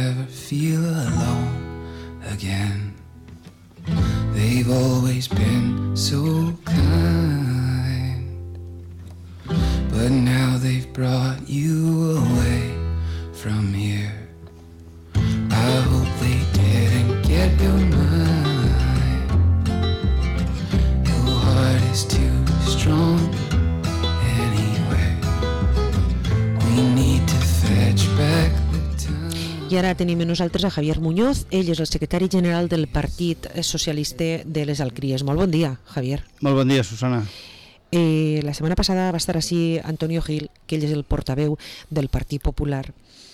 ever feel alone again. They've always been so kind, but now they've brought you away from here. I hope they didn't get your mind. Your heart is too strong anyway. We need to fetch back the time. I ara tenim amb nosaltres a Javier Muñoz. Ell és el secretari general del Partit Socialista de les Alqueries. Molt bon dia, Javier. Molt bon dia, Susana. La setmana passada va estar així Antonio Gil, que ell és el portaveu del Partit Popular,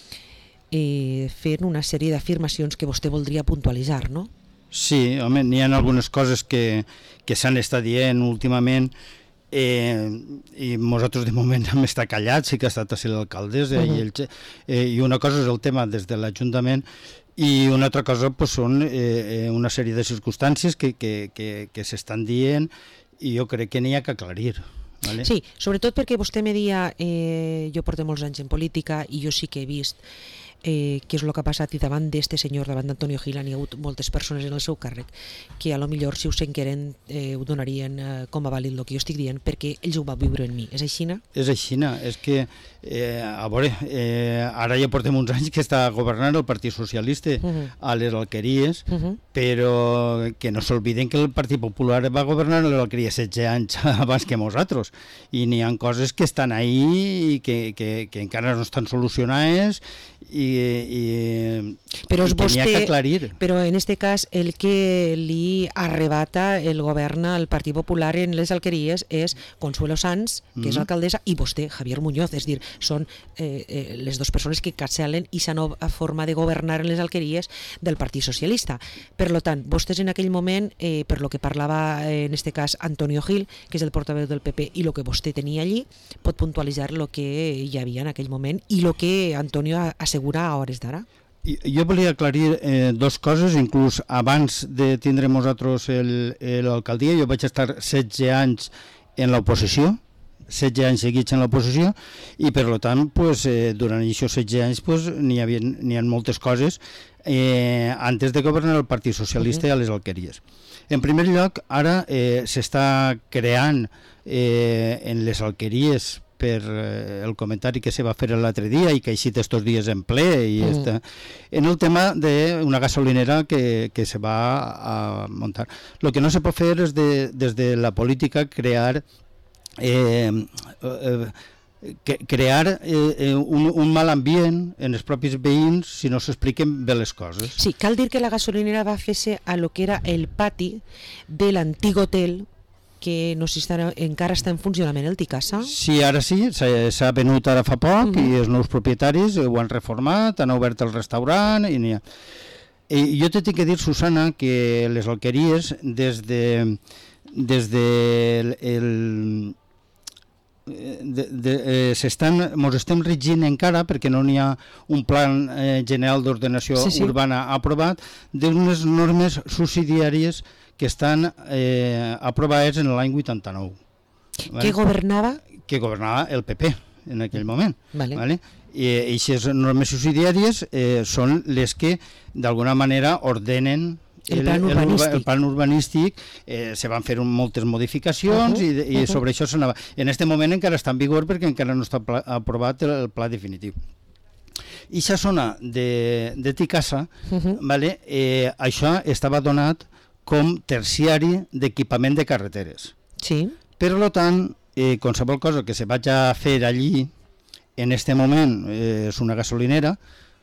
fent una sèrie d'afirmacions que vostè voldria puntualitzar, no? Sí, home, n'hi ha algunes coses que s'han estat dient últimament i nosaltres de moment hem estat callats, sí que ha estat així l'alcaldessa i una cosa és el tema des de l'Ajuntament i una altra cosa pues, són una sèrie de circumstàncies que s'estan dient i jo crec que n'hi ha que aclarir. Vale? Sí, sobretot perquè vostè me dia, jo porto molts anys en política i jo sí que he vist què és el que ha passat i davant d'este senyor, davant d'Antonio Gil, n'hi ha hagut moltes persones en el seu càrrec que a lo millor si ho senqueren ho donarien com a vàlid el que jo estic dient perquè ells ho van viure en mi. És així? És així, és que a veure, ara ja portem uns anys que està governant el Partit Socialista a les Alqueries, però que no s'olviden que el Partit Popular va governar a les Alqueries 16 anys abans que nosaltres i n'hi ha coses que estan ahí i que encara no estan solucionades però és vostè, n'hi ha que aclarir. Però en este cas el que li arrebata el govern al Partit Popular en les Alqueries és Consuelo Sanz, que és alcaldessa, i vostè, Javier Muñoz, és dir, són les dues persones que encapçalen aquesta nova forma de governar en les Alqueries del Partit Socialista. Per tant, vostès en aquell moment, per lo que parlava en este cas Antonio Gil, que és el portaveu del PP, i el que vostè tenia allí, pot puntualitzar el que hi havia en aquell moment i el que Antonio assegura a hores d'ara? Jo volia aclarir dues coses, inclús abans de tindre nosaltres l'alcaldia. Jo vaig estar 16 anys en l'oposició, 16 anys seguits en l'oposició, i per tant, pues, durant aquests 16 anys pues, n'hi ha moltes coses antes de governar el Partit Socialista a les Alqueries. En primer lloc, ara s'està creant en les Alqueries per el comentari que se va fer l'altre dia i que ha eixit estos dies en ple i en el tema d'una gasolinera que se va a muntar. El que no se pot fer és des de la política crear un mal ambient en els propis veïns si no s'expliquen bé les coses. Sí, cal dir que la gasolinera va fer-se a lo que era el pati de l'antic hotel que no sé si encara està en funcionament el Ticasa. Sí, ara sí, s'ha venut ara fa poc i els nous propietaris ho han reformat, han obert el restaurant i n'hi ha. I jo t'he de dir, Susana, que les Alqueries mos estem regint encara perquè no n'hi ha un plan general d'ordenació urbana aprovat d'unes normes subsidiàries que estan aprovades en l'any 89. Que governava? Que governava el PP en aquell moment. Vale. I aquestes normes subsidiàries són les que d'alguna manera ordenen el plan urbanístic. Se van fer moltes modificacions i sobre això s'anava. En aquest moment encara està en vigor perquè encara no està aprovat el pla definitiu. I aquesta zona de Ticasa, això estava donat com terciari d'equipament de carreteres. Sí. Per tant, qualsevol cosa que se vagi a fer allí, en aquest moment és una gasolinera,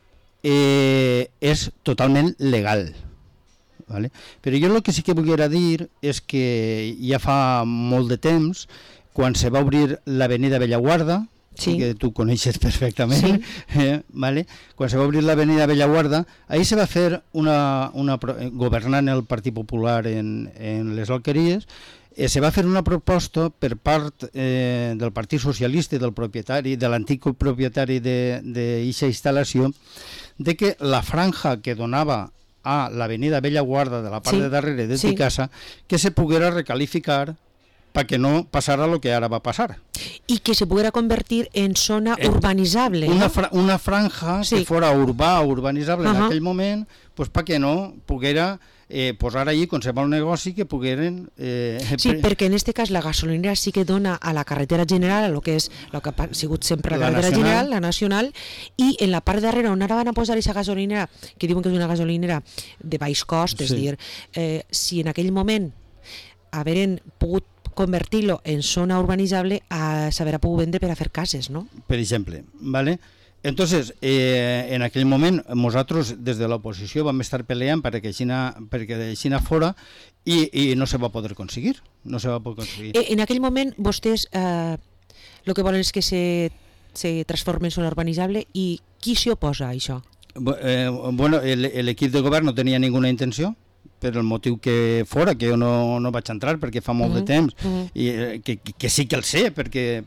és totalment legal. Vale? Però jo el que sí que volia dir és que ja fa molt de temps, quan se va obrir l'avenida Bellaguarda, que tu coneixes perfectament, quan se va obrir l'avenida Bellaguarda, ahir se va fer governant el Partit Popular en les Alqueries, se va fer una proposta per part del Partit Socialista i del propietari, de l'antic propietari d'aquesta instal·lació, de que la franja que donava a l'avenida Bellaguarda de la part de darrere de Ticasa, que se poguera recalificar que no passara el que ara va passar. Y que se pudiera convertir en zona urbanizable. Una franja que fora urbanitzable en aquell moment, pues, perquè no poguera posar allí, conservar un negoci que pogueren... Sí, perquè en este cas la gasolinera sí que dona a la carretera general, a lo que és el que ha sigut sempre la carretera general, la nacional, i en la part darrere on ara van a posar aquesta gasolinera, que diuen que és una gasolinera de baix cost, és dir, si en aquell moment haveren pogut convertir-lo en zona urbanitzable, s'haurà pogut vendre per a fer cases, no? Per exemple, ¿vale? Entonces, en aquell moment, nosaltres des de l'oposició vam estar peleant perquè aixina fora i no se va poder aconseguir. No se va poder aconseguir. En aquell moment, vostès el que volen és que se transformi en zona urbanitzable, i qui s'hi oposa a això? Bueno, l'equip de govern no tenia ninguna intenció, per el motiu que fora, que jo no vaig entrar perquè fa molt de temps, i que sí que el sé, perquè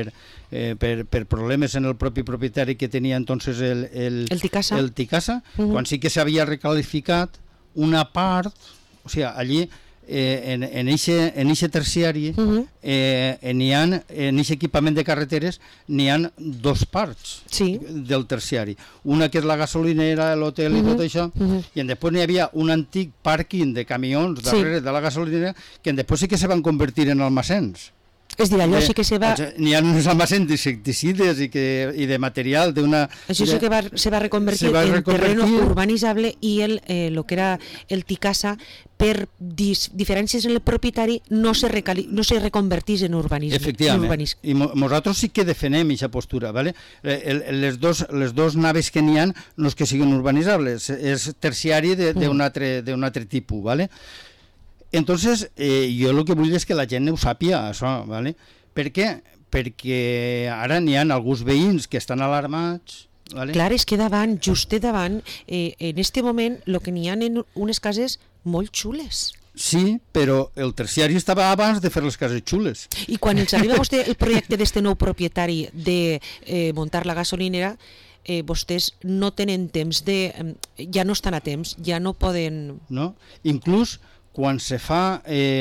per problemes en el propi propietari que tenia entonces el Ticasa, quan sí que s'havia recalificat una part, o sigui, allí en eixe terciari en eixe equipament de carreteres n'hi ha dos parts del terciari, una que és la gasolinera, l'hotel i tot això, i després n'hi havia un antic pàrquing de camions darrere de la gasolinera que després sí que se van convertir en almacens. És dir, allò sí que se va... N'hi ha uns almacens d'insecticides i de material d'una... Això sí que se va reconvertir en terreno urbanitzable, i el que era el Ticasa, per diferències en el propietari, no se reconvertís en urbanisme. Efectivament, i nosaltres sí que defenem aquesta postura, ¿vale? Les dos naves que n'hi ha no és que siguin urbanitzables, és terciari d'un altre tipus, ¿vale? Entonces, jo el que vull és que la gent ho sàpia, això, ¿vale? Per què? Perquè ara n'hi ha alguns veïns que estan alarmats, ¿vale? Clar, és que davant, just davant, en este moment, el que n'hi ha en unes cases molt xules. Sí, però el terciari estava abans de fer les cases xules. I quan els arriba a vostè el projecte d'este nou propietari de muntar la gasolinera, vostès no tenen temps ja no estan a temps, ja no poden... No, inclús quan se fa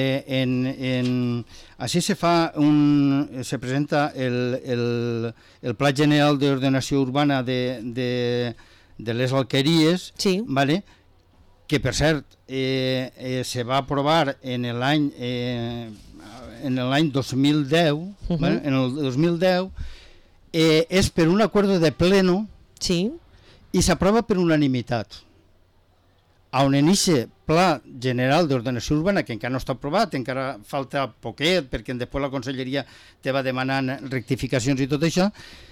així se presenta el Pla General d'Ordenació Urbana de les Alqueries, ¿vale? Que per cert se va aprovar en l'any 2010, ¿vale? En el 2010, és per un acuerdo de pleno i s'aprova per unanimitat. On en aquest Pla General d'Ordenació Urbana, que encara no està aprovat, encara falta poquet, perquè després la Conselleria te va demanant rectificacions i tot això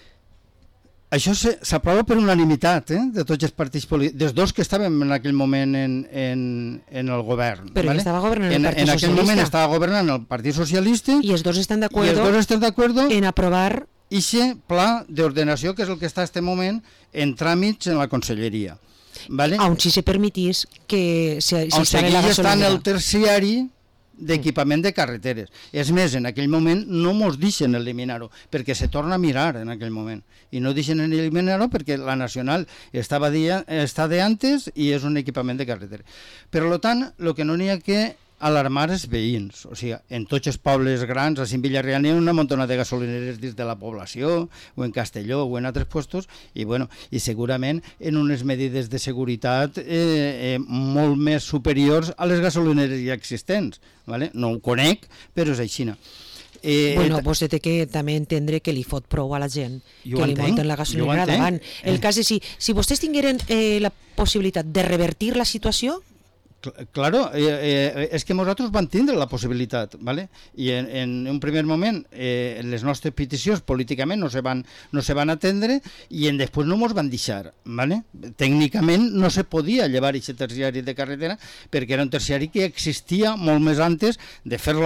s'aprova per unanimitat, de tots els partits polítics, dels dos que estàvem en aquell moment en el govern. Però estava governant el Partit Socialista. En aquell moment estava governant el Partit Socialista i els dos estan d'acord en aprovar aquest Pla d'Ordenació, que és el que està en aquest moment en tràmits en la Conselleria. ¿Vale? Aún si se permitís que se instal·li la gasolinera. Està en el terciari d'equipament de carreteres. És més, en aquell moment no mos deixen eliminar-ho, perquè se torna a mirar en aquell moment. I no deixen eliminar-ho perquè la nacional està de antes i és un equipament de carreteres. Per tant, el que no n'hi ha que alarmar els veïns. O sigui, en tots els pobles grans, a Villarreal hi ha una muntona de gasolineres dins de la població, o en Castelló, o en altres puestos, i segurament en unes medides de seguretat molt més superiors a les gasolineres ja existents. ¿Vale? No ho conec, però és així. Vostè té que també entendre que li fot prou a la gent que li munten la gasolinera davant. El cas és, si vostès tingueren la possibilitat de revertir la situació... Claro, és que nosaltres vam tindre la possibilitat, ¿vale? I en un primer moment les nostres peticions políticament no se van atendre i després no ens van deixar, ¿vale? Tècnicament no se podia llevar aquest terciari de carretera perquè era un terciari que existia molt més antes de fer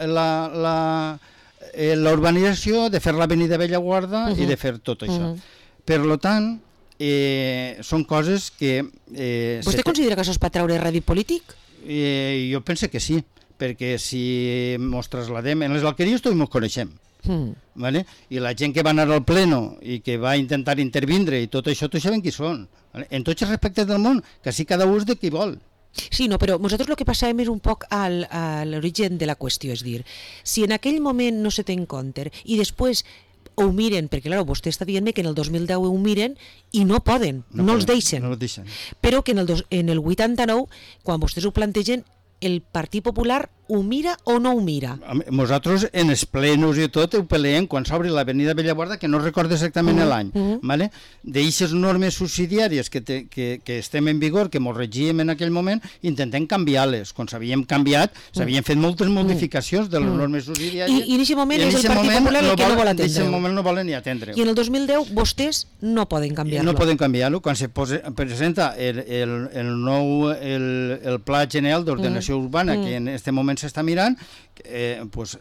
l'urbanització, de fer l'avenida Bellaguarda i de fer tot això. Per tant, són coses que... Vostè considera que això es pot treure rèdit polític? Jo penso que sí, perquè si ens trasladem... En les alqueries tots ens coneixem, ¿vale? I la gent que va anar al pleno i que va intentar intervindre i tot això, tots sabem qui són. ¿Vale? En tots els respectes del món, que sí cada un és de qui vol. Sí, no, però nosaltres el que passàvem és un poc a l'origen de la qüestió, és dir, si en aquell moment no se té en compte i després ho miren, perquè clar, vostè està dient-me que en el 2010 ho miren i no poden, no els deixen. No els deixen. Però que en el 89, quan vostès ho plantegen, el Partit Popular ho mira o no ho mira? Nosaltres en els plenos i tot ho peleem quan s'obri l'avenida Bellaguarda, que no recordo exactament l'any, ¿vale? D'eixes normes subsidiàries que estem en vigor, que ens regíem en aquell moment, intentem canviar-les. Quan s'havien canviat, s'havien fet moltes modificacions de les normes subsidiàries. I en aquest moment és el Partit Popular el que no vol atendre. En aquest moment no volen ni atendre. I en el 2010 vostès no poden canviar-lo. No poden canviar-lo. Quan se presenta el nou Pla General d'Ordenació Urbana, que en aquest moment s'està mirant, pues,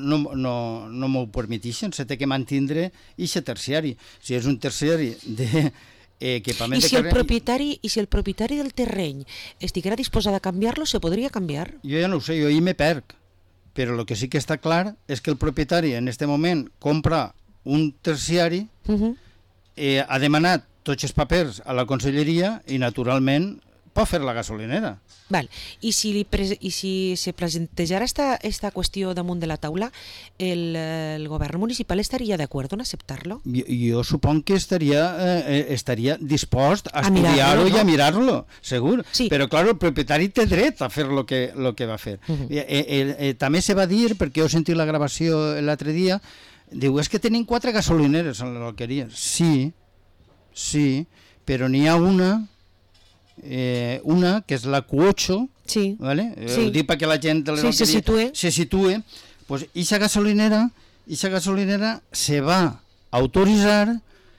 no m'ho permetixen, se té que mantindre aquest terciari. Si és un terciari de equipament de terreny... I si el propietari del terreny estiguera disposat a canviar-lo, se podria canviar? Jo ja no ho sé, jo hi me perc. Però el que sí que està clar és que el propietari en aquest moment compra un terciari, ha demanat tots els papers a la conselleria i naturalment pot fer la gasolinera. Val. I si se plantejara esta qüestió damunt de la taula, el govern municipal estaria d'acord en acceptar-lo? Jo suponc que estaria dispost a estudiar-ho i a mirar-lo, segur. Sí. Però, clar, el propietari té dret a fer el que va fer. També se va dir, perquè heu sentit la gravació l'altre dia, diu, és que tenim 4 gasolineres en l'alqueria. Sí, però n'hi ha una que és la Q8, sí. ¿vale? Sí. Ho dic perquè la gent de se situe, pues esa gasolinera se va autoritzar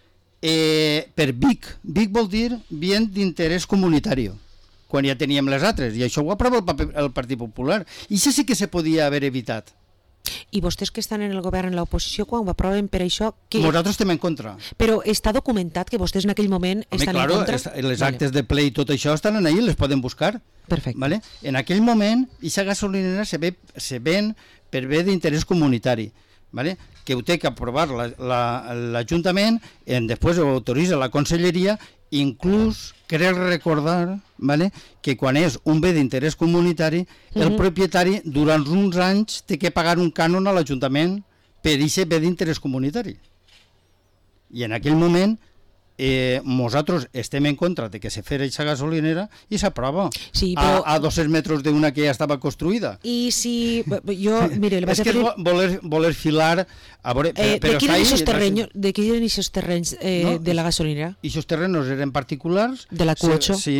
per BIC. BIC vol dir bien d'interès comunitari, quan ja teníem les altres, i això ho aprova el Partit Popular. I això sí que se podia haver evitat. I vostès que estan en el govern, en l'oposició, quan ho aproven per això... Nosaltres estem en contra. Però està documentat que vostès en aquell moment estan en contra? Les actes de ple i tot això estan ahí, les poden buscar. Perfecte. ¿Vale? En aquell moment, aquesta gasolinera se ven per bé d'interès comunitari, ¿vale? Que ho té que aprovar l'Ajuntament, després ho autoritza la Conselleria, inclús crec recordar, ¿vale?, que quan és un bé d'interès comunitari, el propietari durant uns anys té que pagar un cànon a l'Ajuntament per aquest bé d'interès comunitari. I en aquell moment nosaltres estem en contra de que se fes aquesta gasolinera i s'aprova a 200 metres d'una que ja estava construïda. I si... jo, mire, és que voler filar... De qui eren aquests terrenys de la gasolinera? Aquests terrenys eren particulars de la Q8? Sí,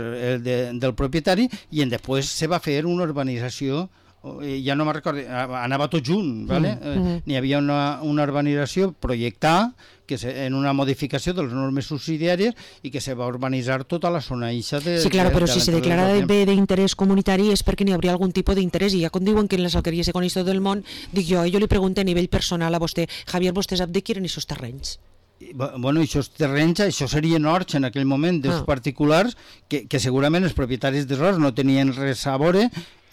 del propietari, i després se va fer una urbanització, ja no me'n recordo, anava tot junt, ¿vale? N'hi havia una urbanització projectada en una modificació de les normes subsidiàries i que se va urbanitzar tota la zona eixa de... Sí, claro, però si se declara bé d'interès comunitari és perquè n'hi hauria algun tipus d'interès, i ja com diuen que en les alqueries se coneix tot el món, dic jo li pregunto a nivell personal a vostè, Javier, vostè sap de qui eren aquests terrenys? Bueno, aquests terrenys, això serien horts en aquell moment dels particulars, que segurament els propietaris dels horts no tenien res a veure.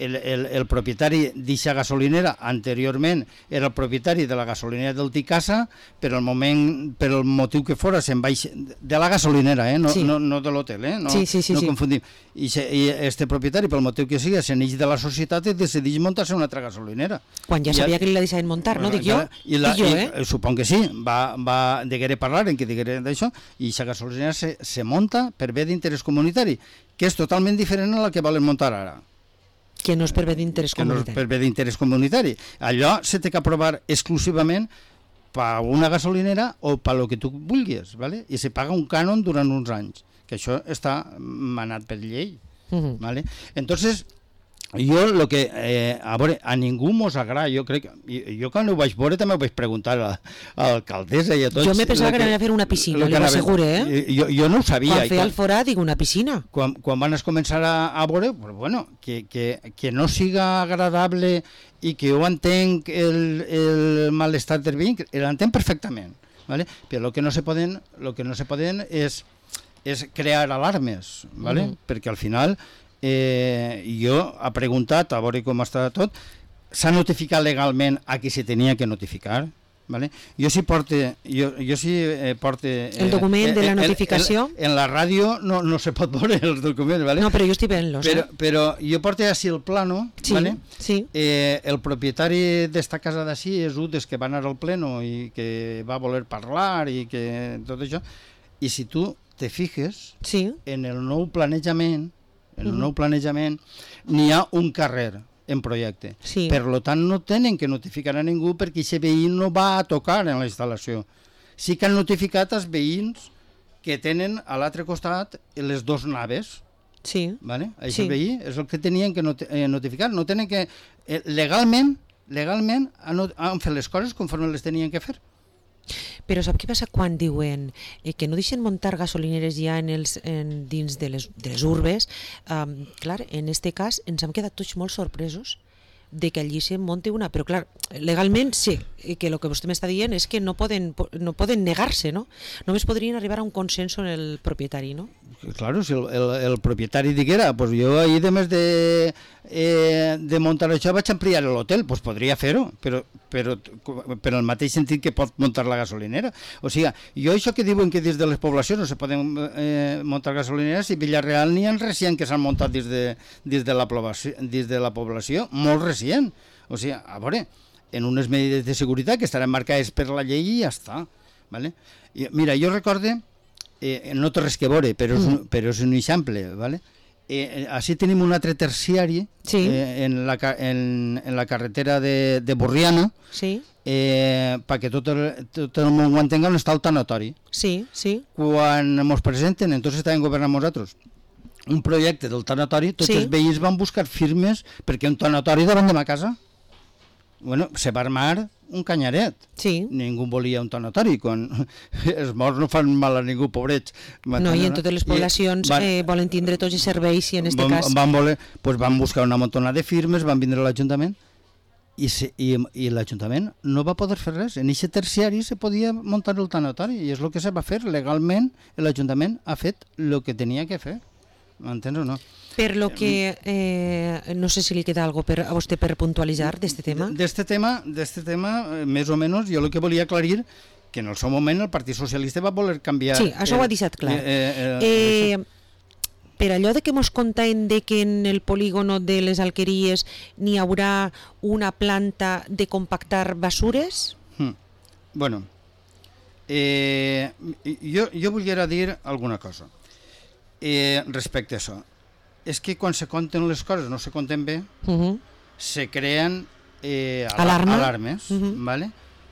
El propietari d'eixa gasolinera anteriorment era el propietari de la gasolinera del Ticasa, però el motiu que fora se'n va de la gasolinera, no de l'hotel, no confundim. I este propietari, pel motiu que sigui, se'n eix de la societat i decideix muntar-se una altra gasolinera. Quan ja sabia que li la deixaven muntar, no? Dic jo? Supon que sí, deguere parlar en què diguere d'això, i aquesta gasolinera se munta per bé d'interès comunitari, que és totalment diferent a la que volen muntar ara. Que no és per bé d'interès comunitari. Que no és per bé d'interès comunitari. Allò se té que aprovar exclusivament per una gasolinera o per lo que tu vulguis, ¿vale? I se paga un cànon durant uns anys, que això està manat per llei. ¿Vale? Entonces, jo el que a ningú mos agrada, jo crec, jo quan ho vaig veure també ho vaig preguntar a l'alcaldessa i a tots. Jo me pensava que anaven a fer una piscina, li ho assegure, jo no ho sabia. Quan feia el forà, dic una piscina. Quan van començar a veure, bueno, que no siga agradable i que ho entenc el malestar del veí, l'entenc perfectament, ¿vale? Però el que no se poden és crear alarmes, ¿vale? Perquè al final jo he preguntat a veure com està tot, s'ha notificat legalment a qui se tenia que notificar, Vale? Jo sí porte el document de la notificació. En la ràdio no se pot veure els documents, ¿vale? No, però jo estic veient-los. Però jo porte així el plano, sí, ¿vale? Sí. El propietari d'esta casa d'ací és un des que va anar al pleno i que va voler parlar i que tot això, i si tu te fijes, sí, en el nou planejament, n'hi ha un carrer en projecte. Sí. Per tant, no tenen que notificar a ningú perquè aquest veí no va a tocar en la instal·lació. Sí que han notificat els veïns que tenen a l'altre costat les dos naves. Sí. ¿Vale? Aquest veí és el que tenien que notificar. No tenen que... Legalment han fet les coses conforme les tenien que fer. Però sap què passa quan diuen que no deixen muntar gasolineres ja dins de les urbes? Clar, en este cas ens hem quedat tots molt sorpresos de que allí se monti una, però clar, legalment sí, que el que vostè m'està dient és que no poden negar-se, no? Només podrien arribar a un consens en el propietari, no? Claro, si el propietari diguera, pues jo ahir de més de muntar això vaig ampliar l'hotel, pues podria fer-ho, però el mateix sentit que pot muntar la gasolinera. O sigui, jo això que diuen que des de les poblacions no se poden muntar gasolineres, i Villarreal n'hi ha recient que s'han muntat des de la població, molt recient. O sigui, a veure, en unes medides de seguretat que estaran marcades per la llei i ja està. Vale? Mira, jo recorde, no té res que veure, però és un exemple, vale? Així tenim un altre terciari, sí, en la carretera de Borriana, sí, perquè tot el món ho entenga, on està el tanatori. Sí, sí. Quan ens presenten, entonces estàvem governant nosaltres, un projecte del tanatori, tots els veïns van buscar firmes perquè un tanatori davant de ma casa. Bueno, se va armar un canyaret. Sí. Ningú volia un tanatori. Quan els morts no fan mal a ningú, pobrets. No, i en totes les poblacions volen tindre tots els serveis, i en aquest cas... Van buscar una montona de firmes, van vindre a l'Ajuntament, i l'Ajuntament no va poder fer res. En aquest terciari se podia muntar el tanatori, i és el que se va fer. Legalment, l'Ajuntament ha fet el que tenia que fer. M'entens o no? Per lo que, no sé si li queda algo a vostè per puntualitzar d'este tema. D'este tema, més o menys, jo el que volia aclarir, que en el seu moment el Partit Socialista va voler canviar... Sí, això ho ha deixat clar. Per allò de que mos contaven de que en el polígono de les Alqueries n'hi haurà una planta de compactar basures? Bueno, jo volia dir alguna cosa respecte a això. És que quan se compten les coses no se compten bé, se creen alarmes, ¿vale?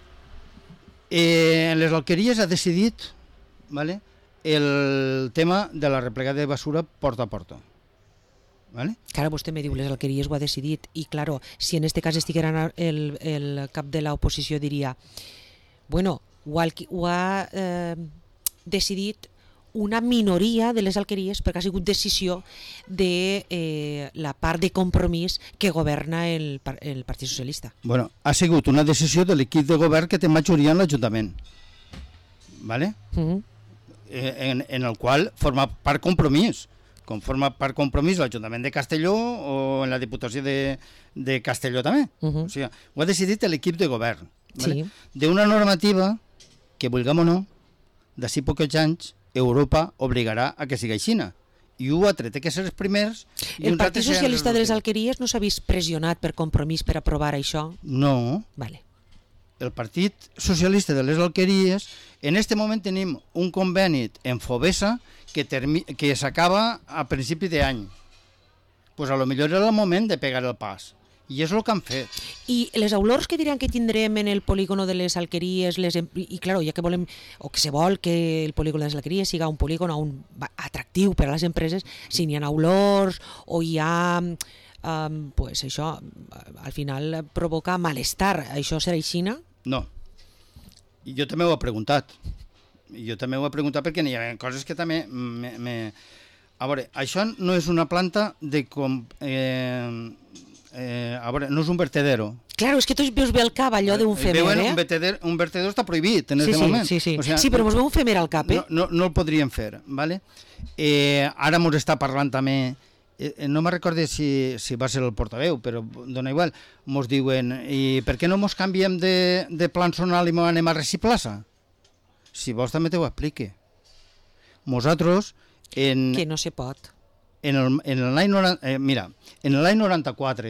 Les Alqueries ha decidit, ¿vale?, el tema de la replegada de basura porta a porta. ¿Vale? Claro, vostè me diu, les Alqueries ho ha decidit, i claro, si en este cas estiguera el cap de l'oposició diria, bueno, ho ha decidit una minoria de les Alqueries perquè ha sigut decisió de la part de Compromís que governa el Partit Socialista. Bueno, ha sigut una decisió de l'equip de govern que té majoria en l'Ajuntament, ¿vale? En el qual forma part Compromís. Com forma part Compromís l'Ajuntament de Castelló o en la Diputació de Castelló també. O sigui, ho ha decidit l'equip de govern. ¿Vale? Sí. D'una normativa que, vulguem o no, d'ací pocs anys, Europa obligarà a que sigui així. I ho ha tret que ser els primers... El Partit Socialista de les Alqueries no s'ha vist pressionat per Compromís per aprovar això? No. Vale. El Partit Socialista de les Alqueries, en aquest moment tenim un conveni en Fovesa que s'acaba a principi d'any. Pues a lo millor era el moment de pegar el pas. I és el que han fet. I les olors que diran que tindrem en el polígono de les Alqueries, i claro, ja que volem, o que se vol que el polígono de les Alqueries siga un polígono atractiu per a les empreses, si n'hi ha olors o hi ha... pues això, al final provoca malestar. Això serà així? No. I jo també ho he preguntat. Perquè n'hi ha coses que també... A veure, això no és una planta de... a veure, no és un vertedero. Claro, és que tots veus bé el cap allò d'un femer, Un vertedero està prohibit en aquest moment. Sí, però mos veu un femer al cap, No el podríem fer, ¿vale? Ara mos està parlant també no me recordo si va ser el portaveu, però dona igual, mos diuen, i per què no mos canviem de plan zonal i mos anem a Reciplaça? Si vols també t'ho explique. Nosaltres, Que no se pot. en l'any 94,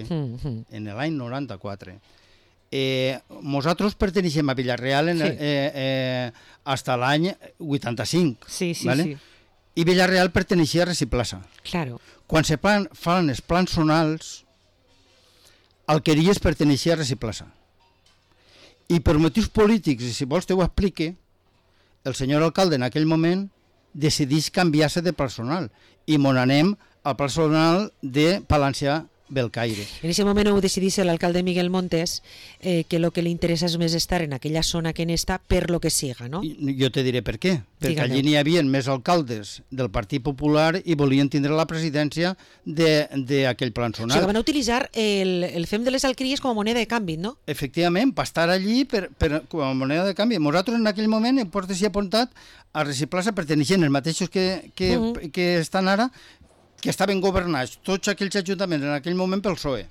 nosaltres perteneixem a Villarreal hasta l'any 85. Sí, ¿vale? sí. I Villarreal perteneixia a Reciplaça. Claro. Quan se fan els plans zonals, Alqueries perteneixia a Reciplaça. I per motius polítics, i si vols t'ho explique, el senyor alcalde en aquell moment decideix canviar-se de pla zonal i mon anem al pla zonal de Palància Belcaire. En ese moment ho decidís l'alcalde Miguel Montes que lo que li interessa és més estar en aquella zona que en esta per lo que siga, no? Jo te diré per què. Perquè Dígame. allí n'hi havia més alcaldes del Partit Popular i volien tindre la presidència d'aquell plan O sigui, zonal. que van a utilitzar el FEM de les Alqueries com a moneda de canvi, no? Efectivament, per estar allí com a moneda de canvi. Nosaltres en aquell moment hem portat i apuntat a Reciplaça perteneixent els mateixos que estan ara, que estaven governats tots aquells ajuntaments en aquell moment pel PSOE.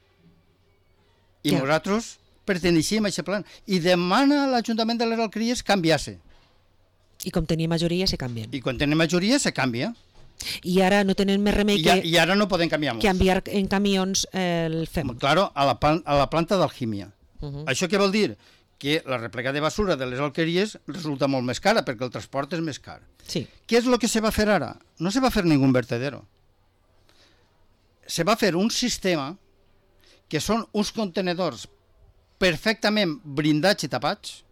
I nosaltres perteneixíem a aquest plan. I demana a l'Ajuntament de les Alqueries canviar-se. I com tenia majoria se canvien. I quan tenen majoria se canvia. I ara no tenen més remei I ara no podem canviar que enviar en camions el FEM. Claro, a la planta d'alquímia. Això què vol dir? Que la replega de basura de les Alqueries resulta molt més cara, perquè el transport és més car. Sí. Què és el que se va fer ara? No se va fer ningú vertedero. Se va fer un sistema que són uns contenedors perfectament blindats i tapats,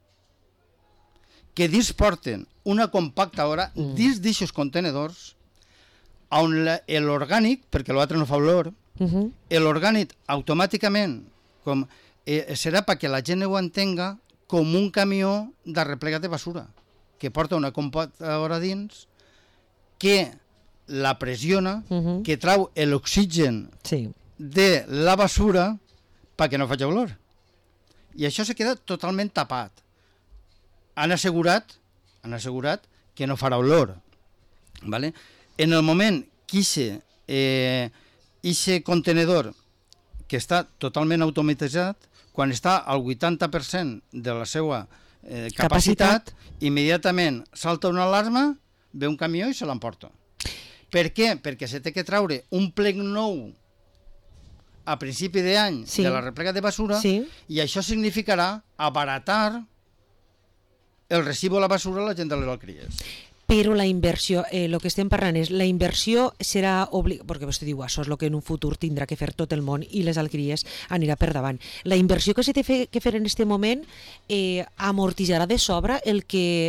que dins porten una compactadora dins d'aixos contenedors, on l'orgànic, perquè l'altre no fa olor, l'orgànic automàticament serà perquè la gent ho entenga com un camió de replegat de basura, que porta una compactadora dins, que la pressiona, que trau l'oxigen de la basura perquè no faci olor. I això se queda totalment tapat. Han assegurat que no farà olor. ¿Vale? En el moment que aquest contenedor, que està totalment automatitzat, quan està al 80% de la seva capacitat, immediatament salta una alarma, ve un camió i se l'emporta. Per què? Perquè se té que traure un plec nou a principi d'any de la replega de basura i això significarà abaratar el recibo a la basura a la gent de les Alqueries. Però la inversió, el que estem parlant és, la inversió serà perquè vostè diu, això és el que en un futur tindrà que fer tot el món i les Alqueries anirà per davant. La inversió que se té que fer en aquest moment amortitzarà de sobre el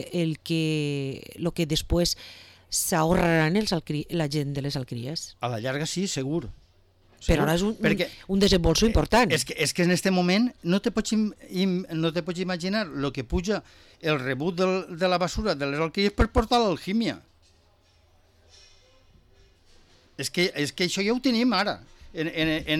que després s'ahorraran la gent de les Alqueries. A la llarga sí, segur. Però ara és un desembolso important. És que en aquest moment no te pots imaginar el que puja el rebut de la basura de les Alqueries per portar a l'Alquímia. És que això ja ho tenim ara en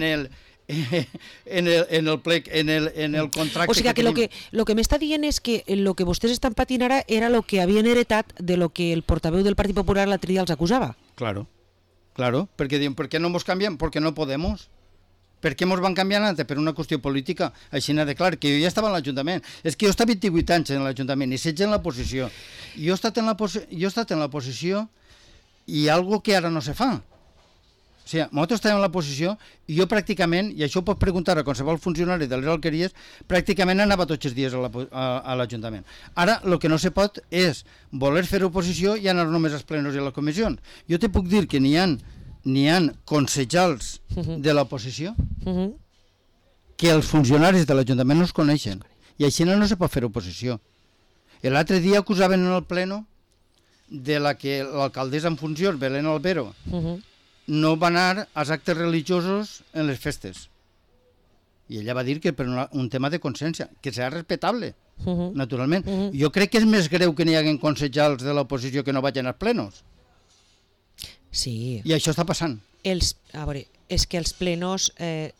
el plec, en el contracte. O sigui que el que m'està dient és que el que vostès estan patint ara era el que havien heretat de lo que el portaveu del Partit Popular l'altre dia els acusava. Claro, perquè diuen, ¿por qué no mos canviem? Porque no podemos. Per què mos van canviar antes? Per una qüestió política, així n'ha de clar, que jo ja estava a l'Ajuntament. És que jo he estat 28 anys en l'Ajuntament i setge en la posició. Jo he estat en la posició i algo que ara no se fa. O sigui, nosaltres estàvem en la posició i jo pràcticament, i això ho pots preguntar a qualsevol funcionari de les Alqueries, pràcticament anava tots els dies a l'Ajuntament. Ara el que no se pot és voler fer oposició i anar només als plenos i a les comissions. Jo te puc dir que n'hi ha consellers de l'oposició que els funcionaris de l'Ajuntament no es coneixen i així no se pot fer oposició. L'altre dia acusaven en el pleno de que l'alcaldessa en funcions, Belén Albero, no va anar als actes religiosos en les festes. I ella va dir que per un tema de consciència, que serà respectable, naturalment. Jo crec que és més greu que n'hi hagin consellers de l'oposició que no vagin als plenos. Sí. I això està passant. A veure, és que els plenos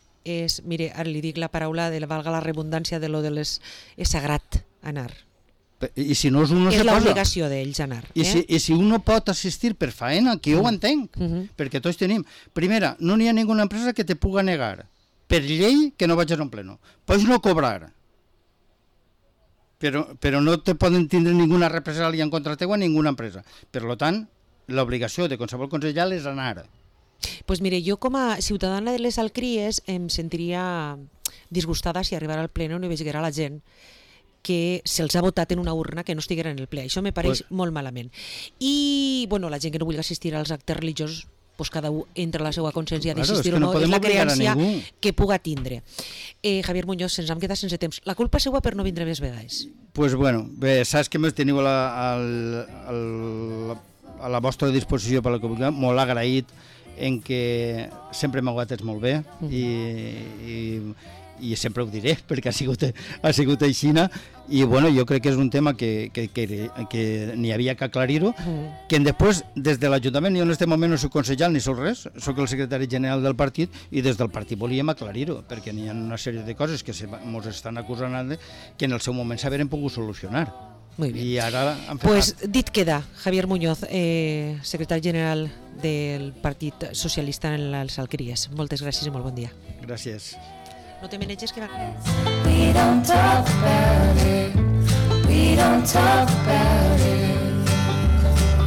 mire, ara li dic la paraula, valga la redundància, de lo de les... és sagrat anar. I si no és un no se posa. És l'obligació d'ells anar. I si un no pot assistir per faena, que jo ho entenc, perquè tots tenim. Primera, no n'hi ha ninguna empresa que te puga negar per llei que no vagis a un pleno. Pots no cobrar, però no te poden tindre ninguna represàlia en contra teva a ninguna empresa. Per tant, l'obligació de qualsevol consellal és anar. Pues mire, jo com a ciutadana de les Alcries em sentiria disgustada si arribara al pleno i no veiera la gent que se'ls ha votat en una urna que no estiguera en el ple. Això me pareix molt malament. I, bueno, la gent que no vulgui assistir als actes religiosos, pues cada un entra la seva consciència d'assistir o no, és la creença que puga tindre. Javier Muñoz, ens hem quedat sense temps. La culpa és seva per no vindre més vegades. Pues bueno, bé, saps que més teniu a la vostra disposició per la comunitat, molt agraït en què sempre m'aguantes molt bé i sempre ho diré perquè ha sigut així, i bueno, jo crec que és un tema que n'hi havia que aclarir-ho, que després des de l'Ajuntament jo en aquest moment no soc consellal ni soc res, soc el secretari general del partit i des del partit volíem aclarir-ho perquè n'hi ha una sèrie de coses que ens estan acusant que en el seu moment s'haveren pogut solucionar. Muy bien. I ara pues dit queda, Javier Muñoz, secretari general del Partit Socialista en les Alqueries. Moltes gràcies i molt bon dia. Gràcies. No te maneges que va. We don't talk about it. We don't talk about it.